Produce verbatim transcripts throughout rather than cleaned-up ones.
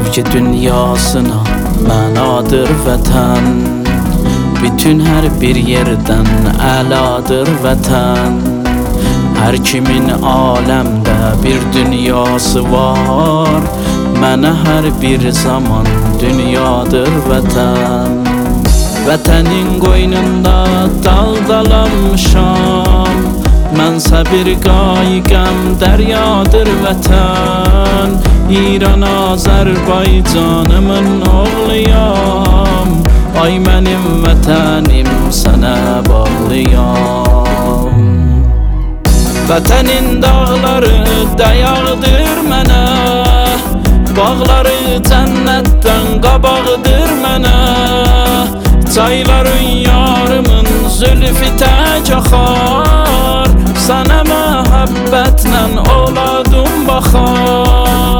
sevgi dünyasına mənadır vətən. Bütün hər bir yerdən əladır vətən. Hər kimin aləmdə bir dünyası var, mənə hər bir zaman dünyadır vətən. Vətənin qoynunda daldalanmışam, mənsə bir qayıqəm, dəryadır vətən. İran Azərbaycanımın oğluyam, ay mənim vətənim sənə bağlıyam. Vətənin dağları dayağıdır mənə, bağları cənnətdən qabağıdır mənə. Çayların yarımın zülfü tək axar, sənə məhəbbətlə oladım baxar.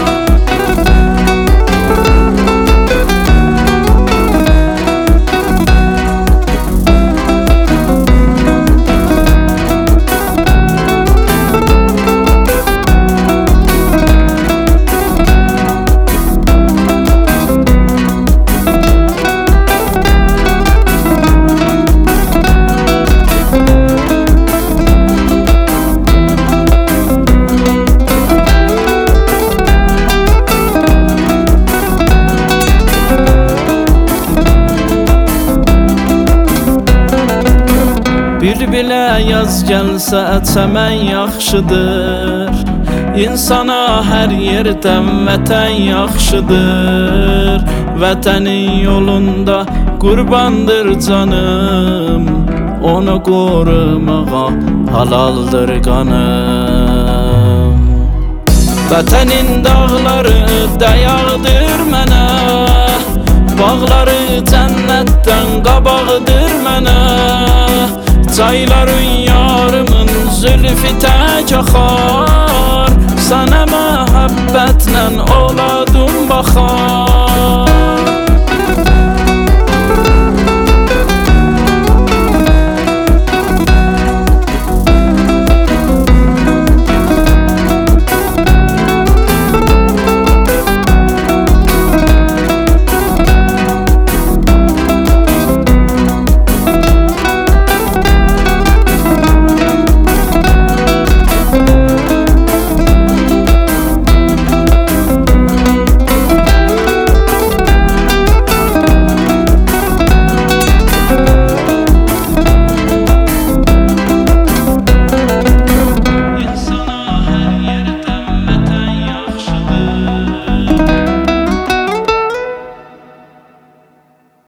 Bülbülə yaz gəlsə çəmən yaxşıdır, İnsana hər yerdən vətən yaxşıdır. Vətənin yolunda qurbandır canım, onu qorumağa halaldır qanım. Vətənin dağları dayağıdır mənə, bağları cənnətdən qabağıdır mənə. Çayların yarımın zülfü tək axar, sənə məhəbbətlə oladım baxar.